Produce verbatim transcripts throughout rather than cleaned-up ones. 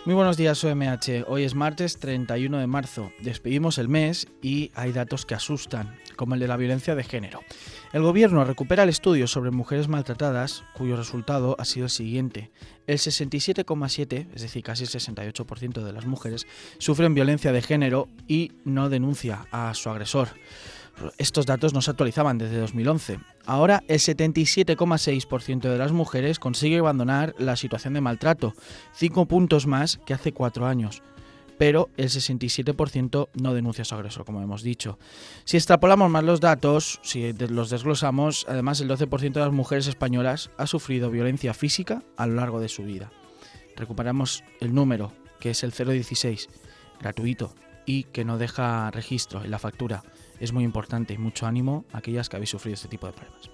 Muy buenos días, U M H. Hoy es martes treinta y uno de marzo. Despedimos el mes y hay datos que asustan, como el de la violencia de género. El gobierno recupera el estudio sobre mujeres maltratadas, cuyo resultado ha sido el siguiente. El sesenta y siete coma siete por ciento, es decir, casi el sesenta y ocho por ciento de las mujeres, sufren violencia de género y no denuncia a su agresor. Estos datos no se actualizaban desde dos mil once. Ahora el setenta y siete coma seis por ciento de las mujeres consigue abandonar la situación de maltrato, cinco puntos más que hace cuatro años. Pero el sesenta y siete por ciento no denuncia a su agresor, como hemos dicho. Si extrapolamos más los datos, si los desglosamos, además el doce por ciento de las mujeres españolas ha sufrido violencia física a lo largo de su vida. Recuperamos el número, que es el cero dieciséis, gratuito y que no deja registro en la factura. Es muy importante y mucho ánimo a aquellas que habéis sufrido este tipo de problemas.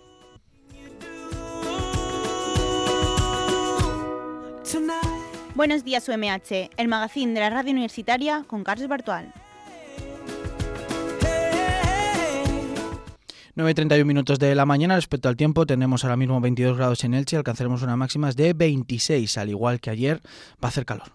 Buenos días, U M H, el magazín de la radio universitaria con Carles Bartual. nueve y treinta y uno minutos de la mañana. Respecto al tiempo, tenemos ahora mismo veintidós grados en Elche, alcanzaremos unas máximas de veintiséis, al igual que ayer, va a hacer calor.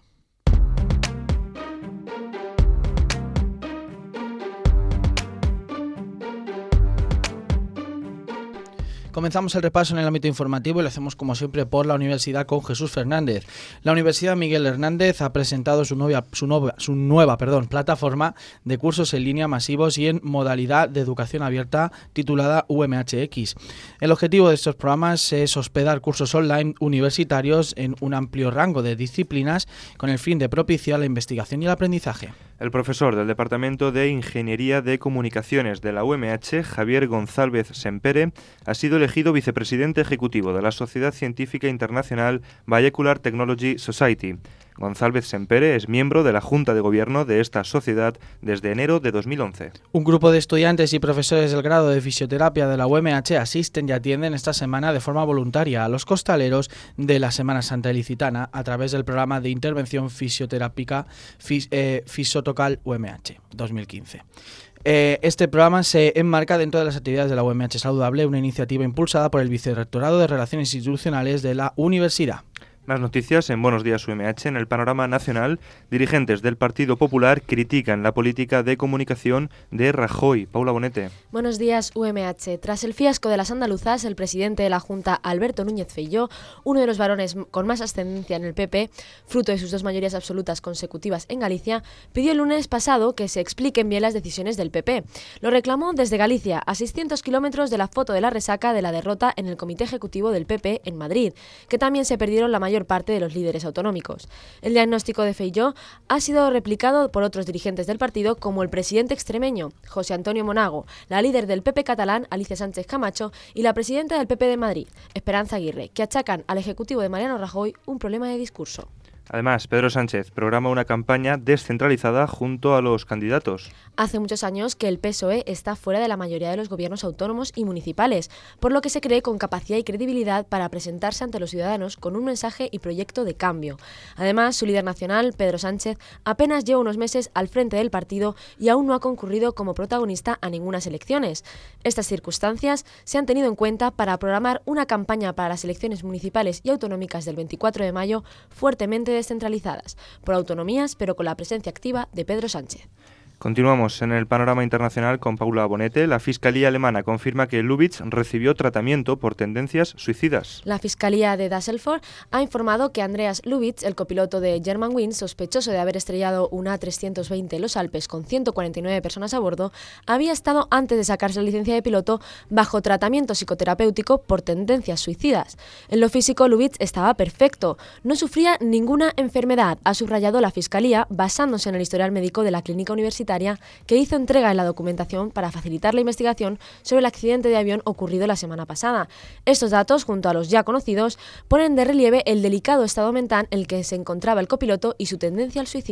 Comenzamos el repaso en el ámbito informativo y lo hacemos como siempre por la universidad con Jesús Fernández. La Universidad Miguel Hernández ha presentado su, novia, su, nueva, su nueva perdón, plataforma de cursos en línea masivos y en modalidad de educación abierta titulada U M H X. El objetivo de estos programas es hospedar cursos online universitarios en un amplio rango de disciplinas con el fin de propiciar la investigación y el aprendizaje. El profesor del Departamento de Ingeniería de Comunicaciones de la U M H, Javier González Sempere, ha sido elegido vicepresidente ejecutivo de la Sociedad Científica Internacional Biomolecular Technology Society. González Sempere es miembro de la Junta de Gobierno de esta sociedad desde enero de dos mil once. Un grupo de estudiantes y profesores del grado de fisioterapia de la U M H asisten y atienden esta semana de forma voluntaria a los costaleros de la Semana Santa Ilicitana a través del programa de intervención fisioterápica Fis, eh, Fisotocal U M H dos mil quince. Eh, este programa se enmarca dentro de las actividades de la U M H Saludable, una iniciativa impulsada por el Vicerrectorado de Relaciones Institucionales de la Universidad. Más noticias en Buenos Días U M H. En el panorama nacional, dirigentes del Partido Popular critican la política de comunicación de Rajoy. Paula Bonete. Buenos días U M H. Tras el fiasco de las andaluzas, el presidente de la Junta, Alberto Núñez Feijóo, uno de los varones con más ascendencia en el P P, fruto de sus dos mayorías absolutas consecutivas en Galicia, pidió el lunes pasado que se expliquen bien las decisiones del P P. Lo reclamó desde Galicia, a seiscientos kilómetros de la foto de la resaca de la derrota en el Comité Ejecutivo del P P en Madrid, que también se perdieron la mayoría mayor parte de los líderes autonómicos. El diagnóstico de Feijóo ha sido replicado por otros dirigentes del partido, como el presidente extremeño, José Antonio Monago, la líder del P P catalán, Alicia Sánchez Camacho, y la presidenta del P P de Madrid, Esperanza Aguirre, que achacan al ejecutivo de Mariano Rajoy un problema de discurso. Además, Pedro Sánchez programa una campaña descentralizada junto a los candidatos. Hace muchos años que el P S O E está fuera de la mayoría de los gobiernos autónomos y municipales, por lo que se cree con capacidad y credibilidad para presentarse ante los ciudadanos con un mensaje y proyecto de cambio. Además, su líder nacional, Pedro Sánchez, apenas lleva unos meses al frente del partido y aún no ha concurrido como protagonista a ninguna elecciones. Estas circunstancias se han tenido en cuenta para programar una campaña para las elecciones municipales y autonómicas del veinticuatro de mayo fuertemente descentralizadas, por autonomías, pero con la presencia activa de Pedro Sánchez. Continuamos en el panorama internacional con Paula Bonete. La Fiscalía alemana confirma que Lubitz recibió tratamiento por tendencias suicidas. La Fiscalía de Düsseldorf ha informado que Andreas Lubitz, el copiloto de Germanwings, sospechoso de haber estrellado un A trescientos veinte en los Alpes con ciento cuarenta y nueve personas a bordo, había estado, antes de sacarse la licencia de piloto, bajo tratamiento psicoterapéutico por tendencias suicidas. En lo físico, Lubitz estaba perfecto, no sufría ninguna enfermedad, ha subrayado la Fiscalía, basándose en el historial médico de la clínica universitaria que hizo entrega de la documentación para facilitar la investigación sobre el accidente de avión ocurrido la semana pasada. Estos datos, junto a los ya conocidos, ponen de relieve el delicado estado mental en el que se encontraba el copiloto y su tendencia al suicidio.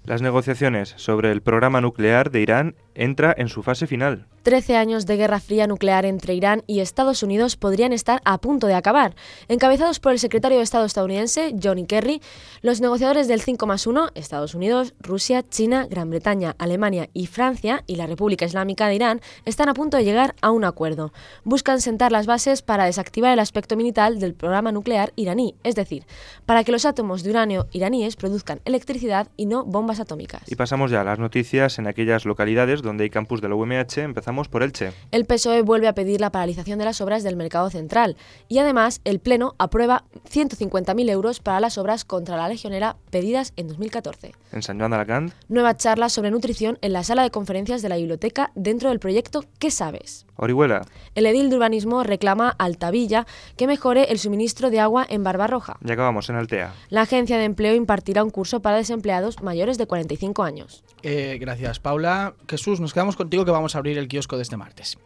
Las negociaciones sobre el programa nuclear de Irán entra en su fase final. Trece años de guerra fría nuclear entre Irán y Estados Unidos podrían estar a punto de acabar. Encabezados por el secretario de Estado estadounidense, John Kerry, los negociadores del cinco más uno, Estados Unidos, Rusia, China, Gran Bretaña, Alemania y Francia y la República Islámica de Irán, están a punto de llegar a un acuerdo. Buscan sentar las bases para desactivar el aspecto militar del programa nuclear iraní, es decir, para que los átomos de uranio iraníes produzcan electricidad y no bombas atómicas. Y pasamos ya a las noticias en aquellas localidades donde hay campus de la U M H. Empezamos por Elche. El P S O E vuelve a pedir la paralización de las obras del Mercado Central y además el Pleno aprueba ciento cincuenta mil euros para las obras contra la legionela pedidas en dos mil catorce. En San Joan de Alacant. Nueva charla sobre nutrición en la sala de conferencias de la biblioteca dentro del proyecto ¿Qué sabes? Orihuela. El edil de urbanismo reclama a Altavilla que mejore el suministro de agua en Barbarroja. Ya acabamos en Altea. La agencia de empleo impartirá un curso para desempleados mayores de cuarenta y cinco años. Eh, gracias, Paula. Jesús, nos quedamos contigo que vamos a abrir el kiosco de este martes.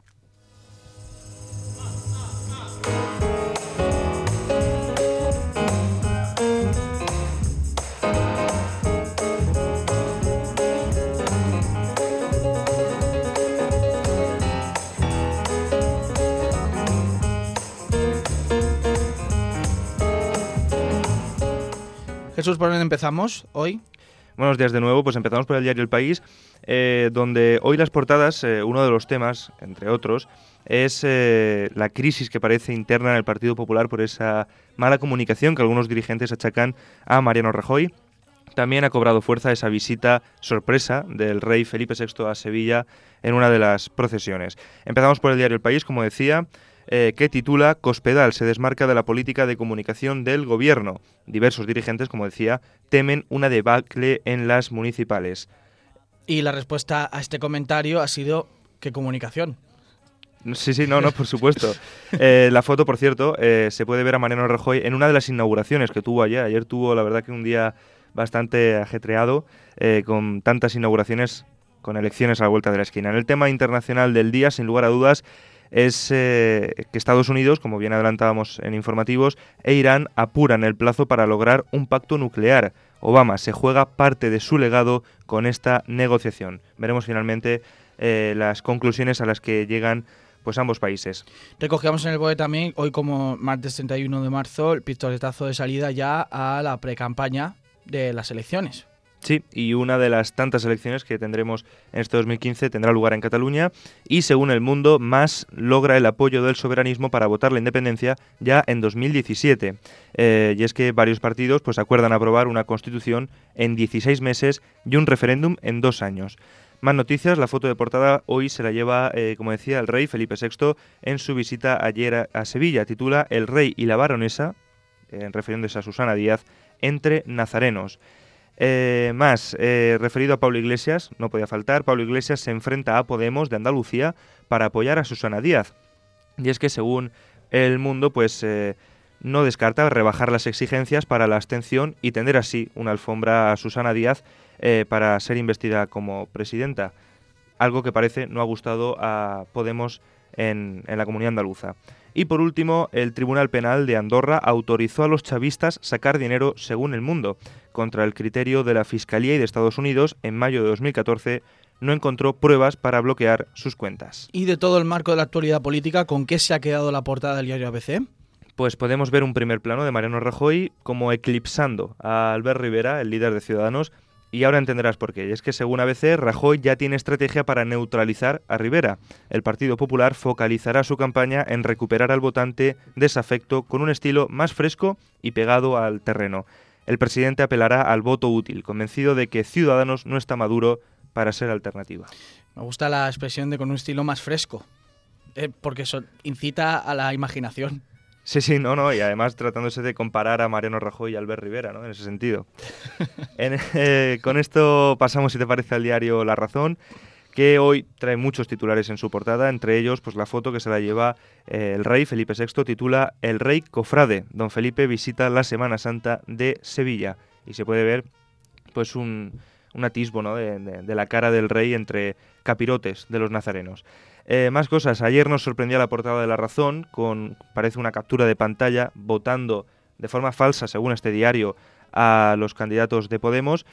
Jesús, ¿por dónde empezamos hoy? Buenos días de nuevo, pues empezamos por el diario El País, eh, donde hoy las portadas, eh, uno de los temas, entre otros, es eh, la crisis que parece interna en el Partido Popular por esa mala comunicación que algunos dirigentes achacan a Mariano Rajoy. También ha cobrado fuerza esa visita sorpresa del rey Felipe sexto a Sevilla en una de las procesiones. Empezamos por el diario El País, como decía, Eh, que titula Cospedal se desmarca de la política de comunicación del gobierno. Diversos dirigentes, como decía, temen una debacle en las municipales. Y la respuesta a este comentario ha sido ¿qué comunicación? Sí, sí, no, no, por supuesto. Eh, la foto, por cierto, eh, se puede ver a Mariano Rajoy en una de las inauguraciones que tuvo ayer. Ayer tuvo, la verdad, que un día bastante ajetreado, eh, con tantas inauguraciones, con elecciones a la vuelta de la esquina. En el tema internacional del día, sin lugar a dudas, es eh, que Estados Unidos, como bien adelantábamos en informativos, e Irán apuran el plazo para lograr un pacto nuclear. Obama se juega parte de su legado con esta negociación. Veremos finalmente eh, las conclusiones a las que llegan pues ambos países. Recogíamos en el B O E también, hoy como martes treinta y uno de marzo, el pistoletazo de salida ya a la precampaña de las elecciones. Sí, y una de las tantas elecciones que tendremos en este dos mil quince tendrá lugar en Cataluña y, según El Mundo, Mas logra el apoyo del soberanismo para votar la independencia ya en dos mil diecisiete. Eh, y es que varios partidos pues acuerdan aprobar una constitución en dieciséis meses y un referéndum en dos años. Más noticias, la foto de portada hoy se la lleva, eh, como decía, el rey Felipe sexto en su visita ayer a, a Sevilla. Titula El rey y la baronesa, eh, refiriéndose a Susana Díaz, entre nazarenos. Eh, más, eh, referido a Pablo Iglesias, no podía faltar, Pablo Iglesias se enfrenta a Podemos de Andalucía para apoyar a Susana Díaz. Y es que, según El Mundo, pues eh, no descarta rebajar las exigencias para la abstención y tender así una alfombra a Susana Díaz eh, para ser investida como presidenta, algo que parece no ha gustado a Podemos en, en la comunidad andaluza. Y por último, el Tribunal Penal de Andorra autorizó a los chavistas sacar dinero, según El Mundo. Contra el criterio de la Fiscalía y de Estados Unidos, en mayo de dos mil catorce no encontró pruebas para bloquear sus cuentas. Y de todo el marco de la actualidad política, ¿con qué se ha quedado la portada del diario A B C? Pues podemos ver un primer plano de Mariano Rajoy como eclipsando a Albert Rivera, el líder de Ciudadanos, y ahora entenderás por qué. Y es que, según A B C, Rajoy ya tiene estrategia para neutralizar a Rivera. El Partido Popular focalizará su campaña en recuperar al votante desafecto con un estilo más fresco y pegado al terreno. El presidente apelará al voto útil, convencido de que Ciudadanos no está maduro para ser alternativa. Me gusta la expresión de con un estilo más fresco, eh, porque eso incita a la imaginación. Sí, sí, no, no, y además tratándose de comparar a Mariano Rajoy y a Albert Rivera, ¿no? En ese sentido. en, eh, con esto pasamos, si te parece, al diario La Razón, que hoy trae muchos titulares en su portada, entre ellos pues la foto que se la lleva eh, el rey Felipe sexto, titula El rey cofrade. Don Felipe visita la Semana Santa de Sevilla y se puede ver pues un, un atisbo, ¿no? de, de, de la cara del rey entre capirotes de los nazarenos. Eh, más cosas. Ayer nos sorprendía la portada de La Razón con, parece, una captura de pantalla votando de forma falsa, según este diario, a los candidatos de Podemos.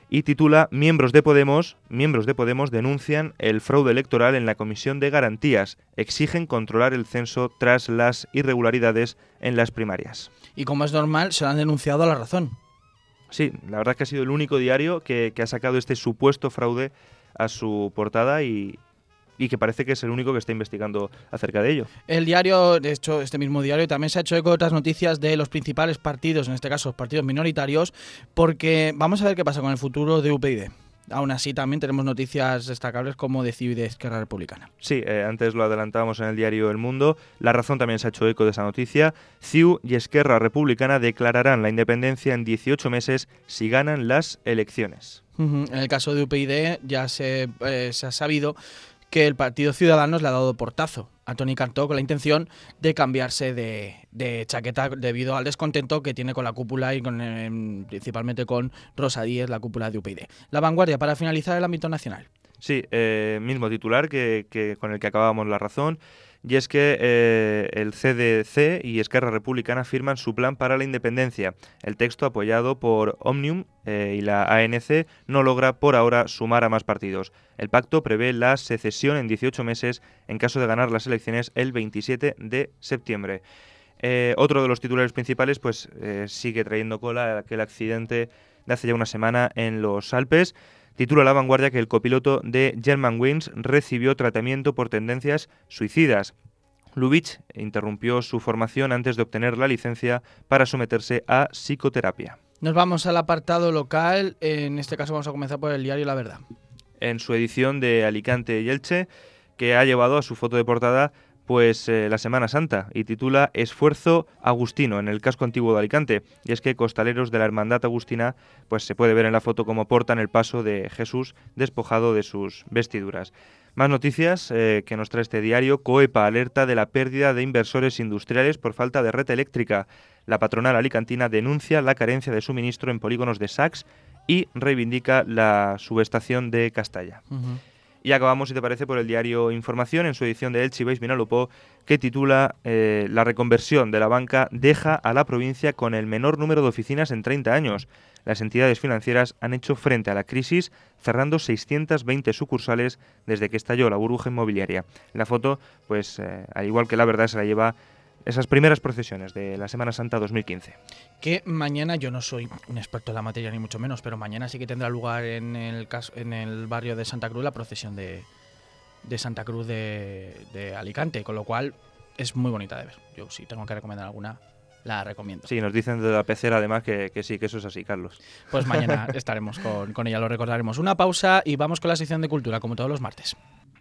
y titula Miembros de Podemos, miembros de Podemos denuncian el fraude electoral en la Comisión de Garantías. Exigen controlar el censo tras las irregularidades en las primarias. Y como es normal, se lo han denunciado a La Razón. Sí, la verdad es que ha sido el único diario que, que ha sacado este supuesto fraude a su portada y, y que parece que es el único que está investigando acerca de ello. El diario, de hecho, este mismo diario también se ha hecho eco de otras noticias de los principales partidos, en este caso los partidos minoritarios, porque vamos a ver qué pasa con el futuro de U P YD. Aún así, también tenemos noticias destacables como de C I U y de Esquerra Republicana. Sí, eh, antes lo adelantábamos en el diario El Mundo. La Razón también se ha hecho eco de esa noticia. C I U y Esquerra Republicana declararán la independencia en dieciocho meses si ganan las elecciones. Uh-huh. En el caso de U P YD ya se, eh, se ha sabido que el Partido Ciudadanos le ha dado portazo a Toni Cantó con la intención de cambiarse de, de chaqueta debido al descontento que tiene con la cúpula y con, eh, principalmente con Rosa Díez, la cúpula de U P YD. La Vanguardia, para finalizar el ámbito nacional. Sí, eh, mismo titular que, que con el que acabábamos La Razón. Y es que eh, el C D C y Esquerra Republicana firman su plan para la independencia. El texto, apoyado por Òmnium eh, y la A N C, no logra por ahora sumar a más partidos. El pacto prevé la secesión en dieciocho meses en caso de ganar las elecciones el veintisiete de septiembre. Eh, otro de los titulares principales pues eh, sigue trayendo cola aquel accidente de hace ya una semana en los Alpes. Titula La Vanguardia que el copiloto de Germanwings recibió tratamiento por tendencias suicidas. Lubitsch interrumpió su formación antes de obtener la licencia para someterse a psicoterapia. Nos vamos al apartado local. En este caso vamos a comenzar por el diario La Verdad. En su edición de Alicante y Elche, que ha llevado a su foto de portada pues eh, la Semana Santa, y titula Esfuerzo agustino en el casco antiguo de Alicante. Y es que costaleros de la Hermandad Agustina pues se puede ver en la foto cómo portan el paso de Jesús despojado de sus vestiduras. Más noticias eh, que nos trae este diario. Coepa alerta de la pérdida de inversores industriales por falta de red eléctrica. La patronal alicantina denuncia la carencia de suministro en polígonos de Sachs y reivindica la subestación de Castalla. Uh-huh. Y acabamos, si te parece, por el diario Información, en su edición de Elche Baix Vinalopó, que titula eh, La reconversión de la banca deja a la provincia con el menor número de oficinas en treinta años. Las entidades financieras han hecho frente a la crisis cerrando seiscientas veinte sucursales desde que estalló la burbuja inmobiliaria. La foto, pues eh, al igual que La Verdad, se la lleva esas primeras procesiones de la Semana Santa dos mil quince. Que mañana, yo no soy un experto en la materia ni mucho menos, pero mañana sí que tendrá lugar en el caso, en el barrio de Santa Cruz la procesión de, de Santa Cruz de, de Alicante, con lo cual es muy bonita de ver. Yo sí tengo que recomendar alguna, la recomiendo. Sí, nos dicen de la pecera además que, que sí, que eso es así, Carlos. Pues mañana estaremos con, con ella, lo recordaremos. Una pausa y vamos con la sección de cultura, como todos los martes.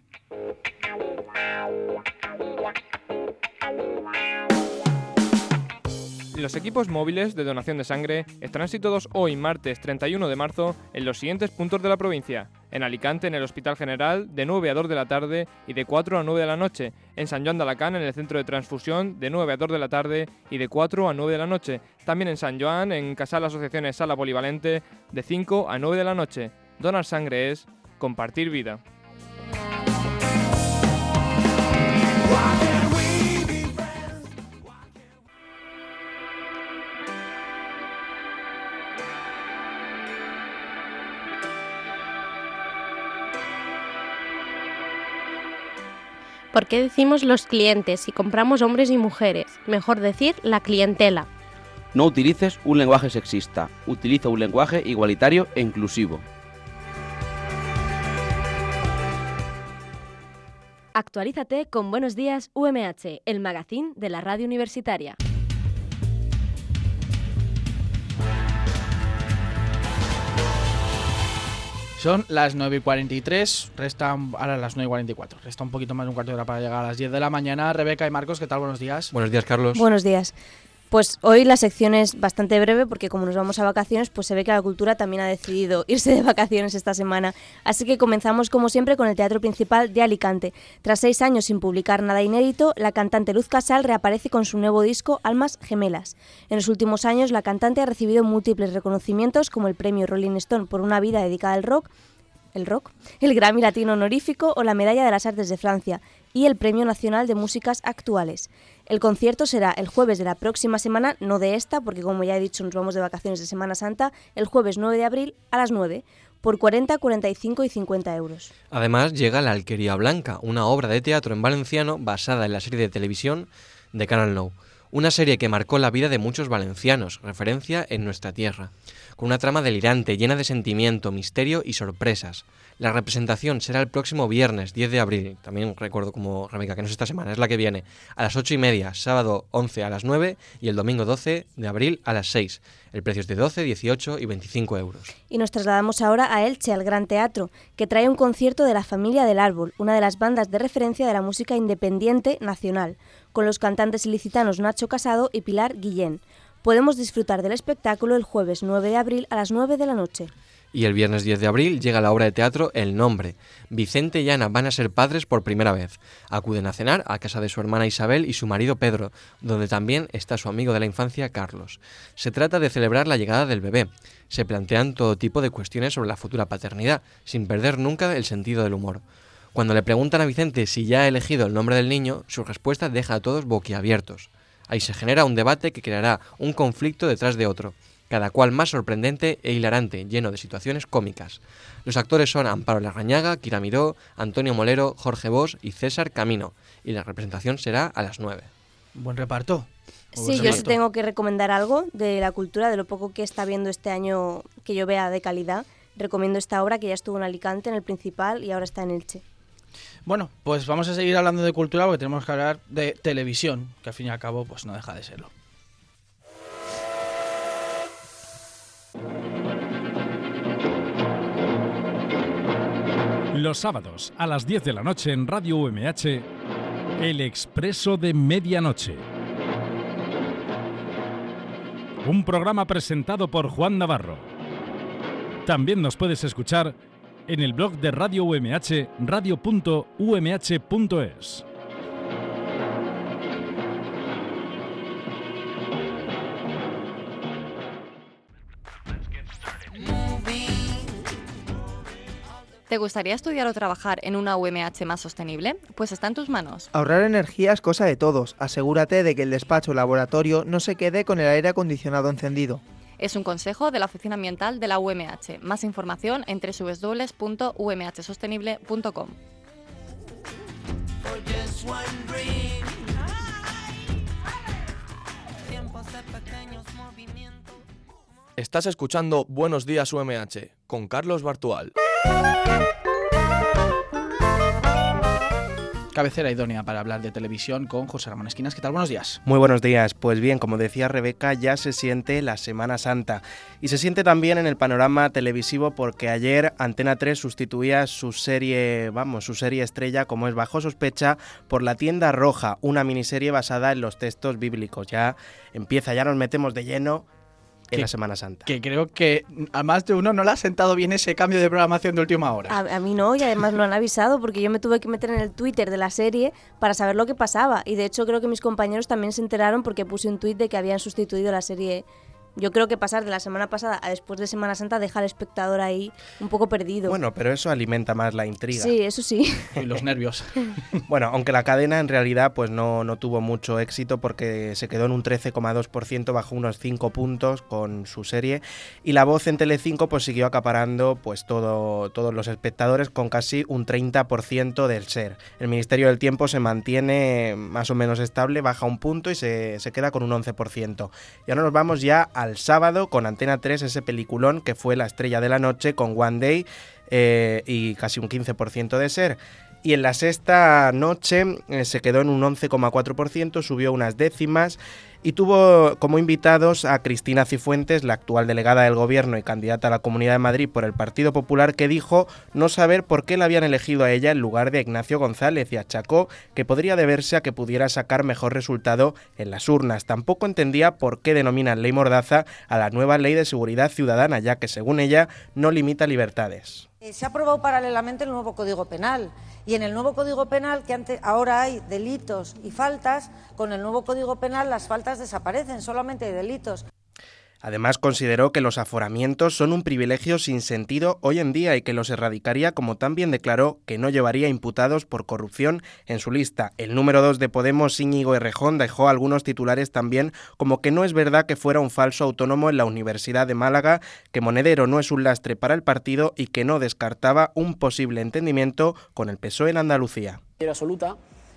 Los equipos móviles de donación de sangre estarán situados hoy, martes treinta y uno de marzo, en los siguientes puntos de la provincia. En Alicante, en el Hospital General, de nueve a dos de la tarde y de cuatro a nueve de la noche. En San Joan de Alacant, en el Centro de Transfusión, de nueve a dos de la tarde y de cuatro a nueve de la noche. También en San Joan, en Casal Asociaciones Sala Polivalente, de cinco a nueve de la noche. Donar sangre es compartir vida. ¿Por qué decimos los clientes si compramos hombres y mujeres? Mejor decir la clientela. No utilices un lenguaje sexista, utiliza un lenguaje igualitario e inclusivo. Actualízate con Buenos Días U M H, el magazín de la radio universitaria. Son las nueve y cuarenta y tres, restan ahora las nueve y cuarenta y cuatro. Resta un poquito más de un cuarto de hora para llegar a las diez de la mañana. Rebeca y Marcos, ¿qué tal? Buenos días. Buenos días, Carlos. Buenos días. Pues hoy la sección es bastante breve porque como nos vamos a vacaciones, pues se ve que la cultura también ha decidido irse de vacaciones esta semana. Así que comenzamos como siempre con el Teatro Principal de Alicante. Tras seis años sin publicar nada inédito, la cantante Luz Casal reaparece con su nuevo disco Almas Gemelas. En los últimos años la cantante ha recibido múltiples reconocimientos como el premio Rolling Stone por una vida dedicada al rock, el rock, el Grammy Latino honorífico o la Medalla de las Artes de Francia. y el Premio Nacional de Músicas Actuales. El concierto será el jueves de la próxima semana, no de esta, porque como ya he dicho nos vamos de vacaciones de Semana Santa, el jueves nueve de abril a las nueve, por cuarenta, cuarenta y cinco y cincuenta euros. Además llega La Alquería Blanca, una obra de teatro en valenciano basada en la serie de televisión de Canal Nou. Una serie que marcó la vida de muchos valencianos, referencia en nuestra tierra, con una trama delirante, llena de sentimiento, misterio y sorpresas. La representación será el próximo viernes diez de abril, también recuerdo como Rebeca, que no es esta semana, es la que viene, a las ocho y media, sábado once a las nueve y el domingo doce de abril a las seis. El precio es de doce, dieciocho y veinticinco euros. Y nos trasladamos ahora a Elche, al Gran Teatro, que trae un concierto de la Familia del Árbol, una de las bandas de referencia de la música independiente nacional, con los cantantes ilicitanos Nacho Casado y Pilar Guillén. Podemos disfrutar del espectáculo el jueves nueve de abril a las nueve de la noche. Y el viernes diez de abril llega la obra de teatro El Nombre. Vicente y Ana van a ser padres por primera vez. Acuden a cenar a casa de su hermana Isabel y su marido Pedro, donde también está su amigo de la infancia Carlos. Se trata de celebrar la llegada del bebé. Se plantean todo tipo de cuestiones sobre la futura paternidad, sin perder nunca el sentido del humor. Cuando le preguntan a Vicente si ya ha elegido el nombre del niño, su respuesta deja a todos boquiabiertos. Ahí se genera un debate que creará un conflicto detrás de otro, cada cual más sorprendente e hilarante, lleno de situaciones cómicas. Los actores son Amparo Larrañaga, Kira Miró, Antonio Molero, Jorge Bosch y César Camino, y la representación será a las nueve. Buen reparto. Sí, yo sí tengo que recomendar algo de la cultura, de lo poco que está viendo este año que yo vea de calidad. Recomiendo esta obra que ya estuvo en Alicante, en el Principal, y ahora está en Elche. Bueno, pues vamos a seguir hablando de cultura porque tenemos que hablar de televisión, que al fin y al cabo pues no deja de serlo. Los sábados a las diez de la noche en Radio U M H, El Expreso de Medianoche. Un programa presentado por Juan Navarro. También nos puedes escuchar en el blog de Radio U M H, radio punto u m h punto es. ¿Te gustaría estudiar o trabajar en una U M H más sostenible? Pues está en tus manos. Ahorrar energía es cosa de todos. Asegúrate de que el despacho o laboratorio no se quede con el aire acondicionado encendido. Es un consejo de la Oficina Ambiental de la U M H. Más información en doble u doble u doble u punto u m h sostenible punto com. Estás escuchando Buenos Días U M H con Carlos Bartual. Cabecera idónea para hablar de televisión con José Ramón Esquinas. ¿Qué tal? Buenos días. Muy buenos días. Pues bien, como decía Rebeca, ya se siente la Semana Santa. Y se siente también en el panorama televisivo porque ayer Antena tres sustituía su serie, vamos, su serie estrella, como es Bajo Sospecha, por La Tienda Roja, una miniserie basada en los textos bíblicos. Ya empieza, ya nos metemos de lleno en que, la Semana Santa. Que creo que a más de uno no le ha sentado bien ese cambio de programación de última hora. A, a mí no, y además lo han avisado porque yo me tuve que meter en el Twitter de la serie para saber lo que pasaba. Y de hecho creo que mis compañeros también se enteraron porque puse un tuit de que habían sustituido la serie. Yo creo que pasar de la semana pasada a después de Semana Santa deja al espectador ahí un poco perdido. Bueno, pero eso alimenta más la intriga. Sí, eso sí. Y los nervios. Bueno, aunque la cadena en realidad pues no, no tuvo mucho éxito porque se quedó en un trece coma dos por ciento, bajó unos cinco puntos con su serie, y La Voz en Telecinco pues siguió acaparando pues todo, todos los espectadores con casi un treinta por ciento del ser. El Ministerio del Tiempo se mantiene más o menos estable, baja un punto y se, se queda con un once por ciento. Y ahora nos vamos ya al sábado con Antena tres, ese peliculón que fue la estrella de la noche con One Day eh, y casi un quince por ciento de ser. Y en la sexta noche eh, se quedó en un once coma cuatro por ciento, subió unas décimas y tuvo como invitados a Cristina Cifuentes, la actual delegada del Gobierno y candidata a la Comunidad de Madrid por el Partido Popular, que dijo no saber por qué la habían elegido a ella en lugar de Ignacio González y achacó que podría deberse a que pudiera sacar mejor resultado en las urnas. Tampoco entendía por qué denominan ley mordaza a la nueva Ley de Seguridad Ciudadana, ya que según ella no limita libertades. Se ha aprobado paralelamente el nuevo Código Penal y en el nuevo Código Penal, que antes, ahora hay delitos y faltas, con el nuevo Código Penal las faltas desaparecen, solamente hay delitos. Además, consideró que los aforamientos son un privilegio sin sentido hoy en día y que los erradicaría, como también declaró que no llevaría imputados por corrupción en su lista. El número dos de Podemos, Íñigo Errejón, dejó algunos titulares también, como que no es verdad que fuera un falso autónomo en la Universidad de Málaga, que Monedero no es un lastre para el partido y que no descartaba un posible entendimiento con el P S O E en Andalucía. Absoluta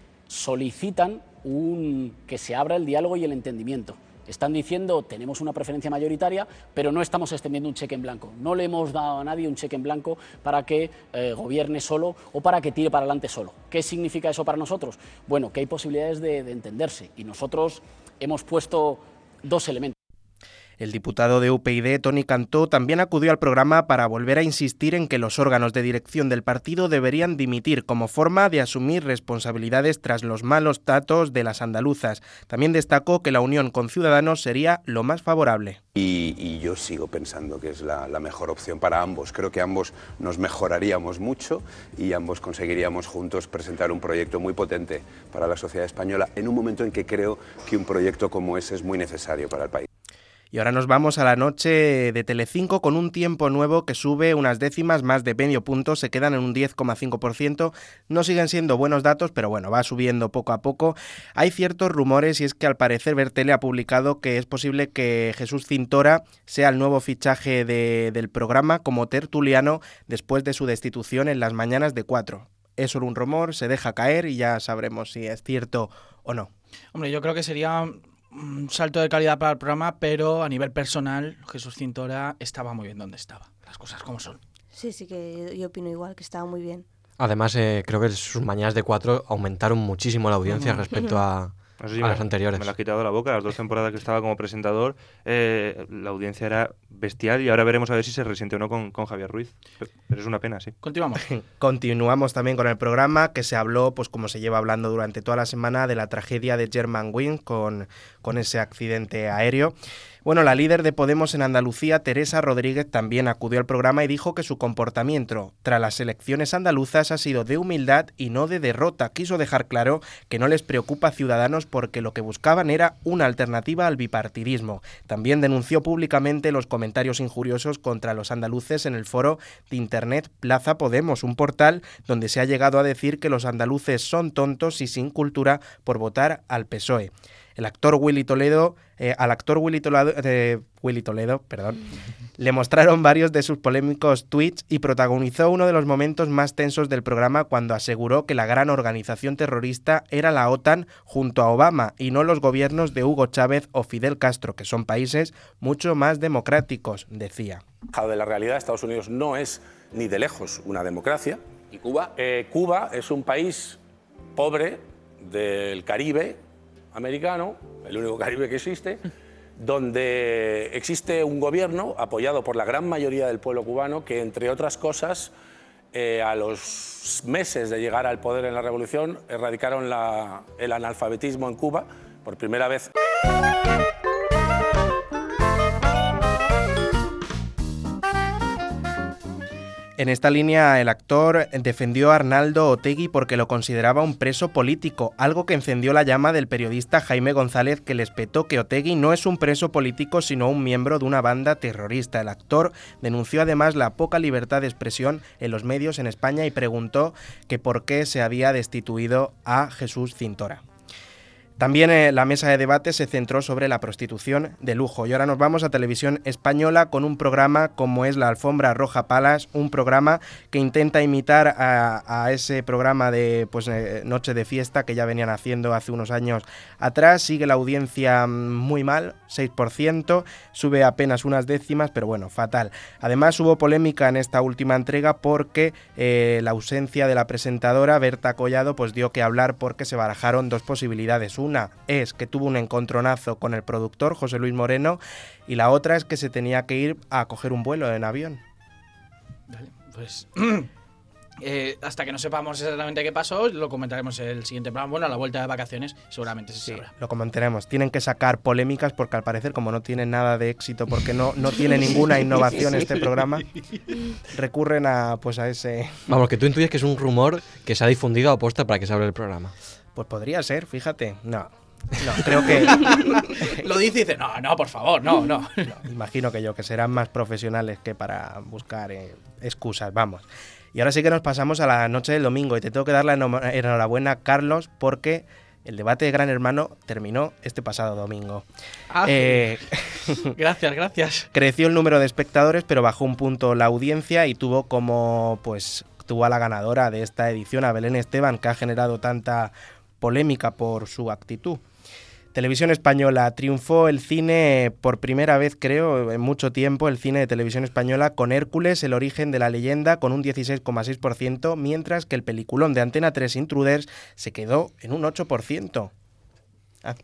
solicitan un, que se abra el diálogo y el entendimiento. Están diciendo, tenemos una preferencia mayoritaria, pero no estamos extendiendo un cheque en blanco. No le hemos dado a nadie un cheque en blanco para que eh, gobierne solo o para que tire para adelante solo. ¿Qué significa eso para nosotros? Bueno, que hay posibilidades de, de entenderse y nosotros hemos puesto dos elementos. El diputado de U P y D, Toni Cantó, también acudió al programa para volver a insistir en que los órganos de dirección del partido deberían dimitir como forma de asumir responsabilidades tras los malos tratos de las andaluzas. También destacó que la unión con Ciudadanos sería lo más favorable. Y, y yo sigo pensando que es la, la mejor opción para ambos. Creo que ambos nos mejoraríamos mucho y ambos conseguiríamos juntos presentar un proyecto muy potente para la sociedad española en un momento en que creo que un proyecto como ese es muy necesario para el país. Y ahora nos vamos a la noche de Telecinco con un tiempo nuevo que sube unas décimas, más de medio punto, se quedan en un diez coma cinco por ciento. No siguen siendo buenos datos, pero bueno, va subiendo poco a poco. Hay ciertos rumores y es que al parecer Bertele ha publicado que es posible que Jesús Cintora sea el nuevo fichaje de, del programa como tertuliano después de su destitución en las mañanas de cuatro. Es solo un rumor, se deja caer y ya sabremos si es cierto o no. Hombre, yo creo que sería un salto de calidad para el programa, pero a nivel personal, Jesús Cintora estaba muy bien donde estaba. Las cosas como son. Sí, sí, que yo opino igual, que estaba muy bien. Además, eh, creo que sus mañanas de cuatro aumentaron muchísimo la audiencia uh-huh. respecto a... No sé si a me, las anteriores. Me lo has quitado de la boca. Las dos temporadas que estaba como presentador, eh, la audiencia era bestial y ahora veremos a ver si se resiente o no con, con Javier Ruiz. Pero es una pena, sí. Continuamos. Continuamos también con el programa, que se habló, pues como se lleva hablando durante toda la semana, de la tragedia de Germanwings con, con ese accidente aéreo. Bueno, la líder de Podemos en Andalucía, Teresa Rodríguez, también acudió al programa y dijo que su comportamiento tras las elecciones andaluzas ha sido de humildad y no de derrota. Quiso dejar claro que no les preocupa a Ciudadanos porque lo que buscaban era una alternativa al bipartidismo. También denunció públicamente los comentarios injuriosos contra los andaluces en el foro de Internet Plaza Podemos, un portal donde se ha llegado a decir que los andaluces son tontos y sin cultura por votar al P S O E. El actor Willy Toledo, eh, al actor Willy Toledo, eh, Willy Toledo, perdón, le mostraron varios de sus polémicos tweets y protagonizó uno de los momentos más tensos del programa cuando aseguró que la gran organización terrorista era la OTAN junto a Obama y no los gobiernos de Hugo Chávez o Fidel Castro, que son países mucho más democráticos, decía. De la realidad, Estados Unidos no es ni de lejos una democracia. ¿Y Cuba? Eh, Cuba es un país pobre del Caribe americano, el único Caribe que existe, donde existe un gobierno apoyado por la gran mayoría del pueblo cubano que, entre otras cosas, eh, a los meses de llegar al poder en la revolución, erradicaron la, el analfabetismo en Cuba por primera vez. En esta línea, el actor defendió a Arnaldo Otegi porque lo consideraba un preso político, algo que encendió la llama del periodista Jaime González, que le espetó que Otegi no es un preso político sino un miembro de una banda terrorista. El actor denunció además la poca libertad de expresión en los medios en España y preguntó que por qué se había destituido a Jesús Cintora. También eh, la mesa de debate se centró sobre la prostitución de lujo. Y ahora nos vamos a Televisión Española con un programa como es La Alfombra Roja Palace, un programa que intenta imitar a, a ese programa de pues, eh, Noche de Fiesta que ya venían haciendo hace unos años atrás. Sigue la audiencia muy mal, seis por ciento, sube apenas unas décimas, pero bueno, fatal. Además hubo polémica en esta última entrega porque eh, la ausencia de la presentadora Berta Collado pues dio que hablar porque se barajaron dos posibilidades. Una es que tuvo un encontronazo con el productor, José Luis Moreno, y la otra es que se tenía que ir a coger un vuelo en avión. Vale, pues eh, hasta que no sepamos exactamente qué pasó, lo comentaremos en el siguiente programa. Bueno, a la vuelta de vacaciones seguramente se sí, sabrá. Lo comentaremos. Tienen que sacar polémicas porque al parecer, como no tiene nada de éxito, porque no, no tiene ninguna innovación este programa, recurren a, pues a ese... Vamos, que tú intuyes que es un rumor que se ha difundido a posta para que se abra el programa. Pues podría ser, fíjate. No, No, creo que... Lo dice y dice, no, no, por favor, no, no. no imagino que yo, que serán más profesionales que para buscar eh, excusas, vamos. Y ahora sí que nos pasamos a la noche del domingo y te tengo que dar la enhorabuena, Carlos, porque el debate de Gran Hermano terminó este pasado domingo. Ah, eh, gracias, gracias. Creció el número de espectadores, pero bajó un punto la audiencia y tuvo como, pues, tuvo a la ganadora de esta edición, a Belén Esteban, que ha generado tanta polémica por su actitud. Televisión Española, triunfó el cine por primera vez, creo, en mucho tiempo, el cine de Televisión Española con Hércules, el origen de la leyenda, con un dieciséis coma seis por ciento, mientras que el peliculón de Antena tres Intruders se quedó en un ocho por ciento. Ah.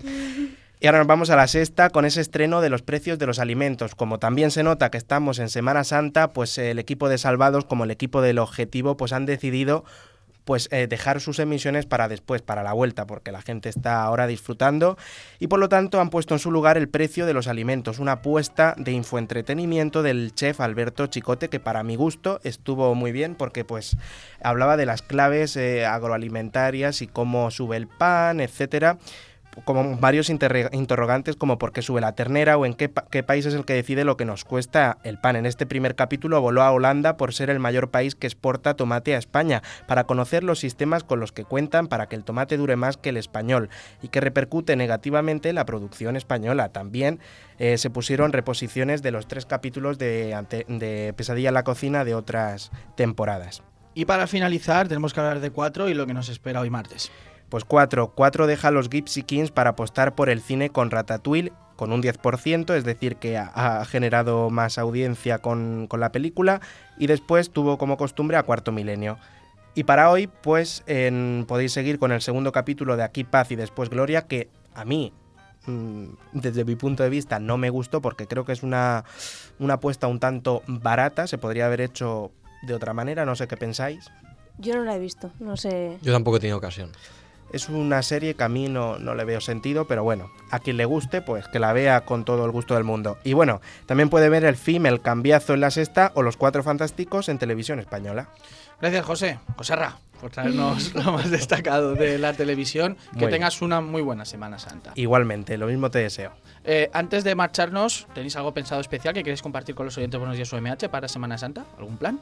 Y ahora nos vamos a la sexta con ese estreno de los precios de los alimentos. Como también se nota que estamos en Semana Santa, pues el equipo de Salvados como el equipo del Objetivo pues han decidido pues eh, dejar sus emisiones para después, para la vuelta, porque la gente está ahora disfrutando y por lo tanto han puesto en su lugar el precio de los alimentos, una apuesta de infoentretenimiento del chef Alberto Chicote que para mi gusto estuvo muy bien porque pues hablaba de las claves eh, agroalimentarias y cómo sube el pan, etcétera, como varios interrogantes como por qué sube la ternera o en qué, pa qué país es el que decide lo que nos cuesta el pan. En este primer capítulo voló a Holanda por ser el mayor país que exporta tomate a España, para conocer los sistemas con los que cuentan para que el tomate dure más que el español y que repercute negativamente en la producción española. También eh, se pusieron reposiciones de los tres capítulos de, de Pesadilla en la cocina de otras temporadas. Y para finalizar tenemos que hablar de cuatro y lo que nos espera hoy martes. Pues cuatro. cuatro deja a los Gypsy Kings para apostar por el cine con Ratatouille con un diez por ciento, es decir, que ha, ha generado más audiencia con, con la película y después tuvo como costumbre a Cuarto Milenio. Y para hoy, pues en, podéis seguir con el segundo capítulo de Aquí Paz y Después Gloria, que a mí, mmm, desde mi punto de vista, no me gustó porque creo que es una, una apuesta un tanto barata, se podría haber hecho de otra manera, no sé qué pensáis. Yo no la he visto, no sé. Yo tampoco he tenido ocasión. Es una serie que a mí no, no le veo sentido, pero bueno, a quien le guste, pues que la vea con todo el gusto del mundo. Y bueno, también puede ver el film El Cambiazo en la Sexta o Los Cuatro Fantásticos en Televisión Española. Gracias, José. Joserra, por traernos lo más destacado de la televisión. Que Muy tengas una muy buena Semana Santa. Igualmente, lo mismo te deseo. Eh, antes de marcharnos, ¿tenéis algo pensado especial que queréis compartir con los oyentes de Buenos Días U M H para Semana Santa? ¿Algún plan?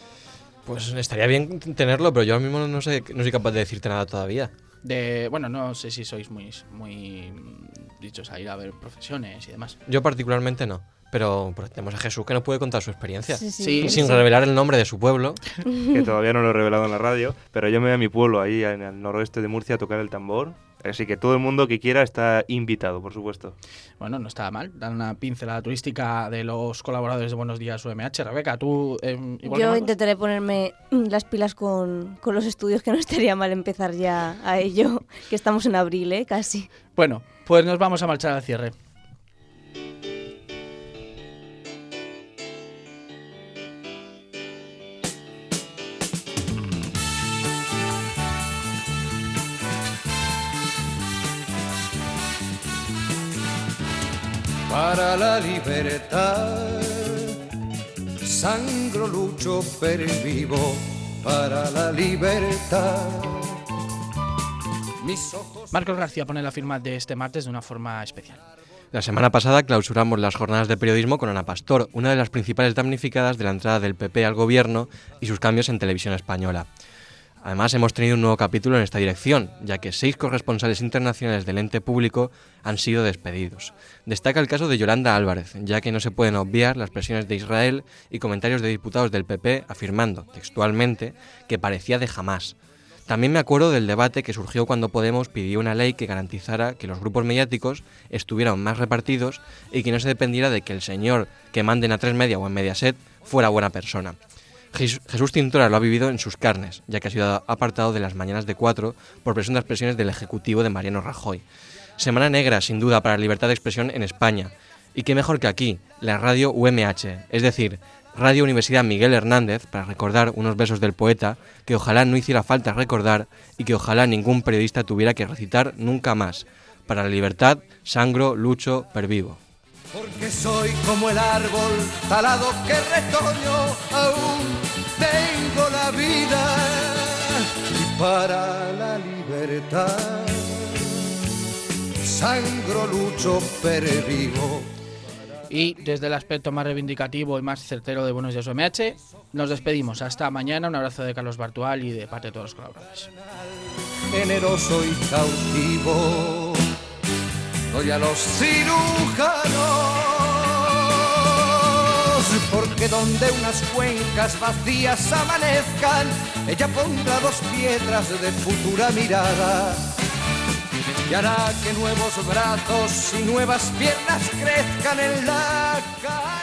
Pues estaría bien tenerlo, pero yo ahora mismo no sé, no soy capaz de decirte nada todavía. De, bueno, no sé si sois muy, muy dichos a ir a ver profesiones y demás. Yo particularmente no, pero, pero tenemos a Jesús que nos puede contar su experiencia. Sí, sí, y sin sí. revelar el nombre de su pueblo. Que todavía no lo he revelado en la radio, pero yo me voy a mi pueblo, ahí en el noroeste de Murcia, a tocar el tambor. Así que todo el mundo que quiera está invitado, por supuesto. Bueno, no está mal. Dan una pincelada turística de los colaboradores de Buenos Días U M H. Rebeca, tú eh, igual Yo que intentaré ponerme las pilas con, con los estudios, que no estaría mal empezar ya a ello, que estamos en abril, ¿eh? Casi. Bueno, pues nos vamos a marchar al cierre. Para la libertad, sangro, lucho, pervivo para la libertad. Mis ojos... Marcos García pone la firma de este martes de una forma especial. La semana pasada clausuramos las jornadas de periodismo con Ana Pastor, una de las principales damnificadas de la entrada del P P al gobierno y sus cambios en Televisión Española. Además, hemos tenido un nuevo capítulo en esta dirección, ya que seis corresponsales internacionales del ente público han sido despedidos. Destaca el caso de Yolanda Álvarez, ya que no se pueden obviar las presiones de Israel y comentarios de diputados del P P afirmando, textualmente, que parecía de jamás. También me acuerdo del debate que surgió cuando Podemos pidió una ley que garantizara que los grupos mediáticos estuvieran más repartidos y que no se dependiera de que el señor que mande en A tres Media o en Mediaset fuera buena persona. Jesús Cintora lo ha vivido en sus carnes, ya que ha sido apartado de las mañanas de cuatro por presuntas presiones del Ejecutivo de Mariano Rajoy. Semana negra, sin duda, para la libertad de expresión en España. Y qué mejor que aquí, la radio U M H, es decir, Radio Universidad Miguel Hernández, para recordar unos versos del poeta que ojalá no hiciera falta recordar y que ojalá ningún periodista tuviera que recitar nunca más. Para la libertad, sangro, lucho, pervivo. Porque soy como el árbol talado que retoño, aún tengo la vida y para la libertad sangro, lucho, pervivo. Y desde el aspecto más reivindicativo y más certero de Buenos Días U M H, nos despedimos. Hasta mañana. Un abrazo de Carlos Bartual y de parte de todos los colaboradores. Generoso y cautivo, doy a los cirujanos, porque donde unas cuencas vacías amanezcan, ella pondrá dos piedras de futura mirada y hará que nuevos brazos y nuevas piernas crezcan en la cara.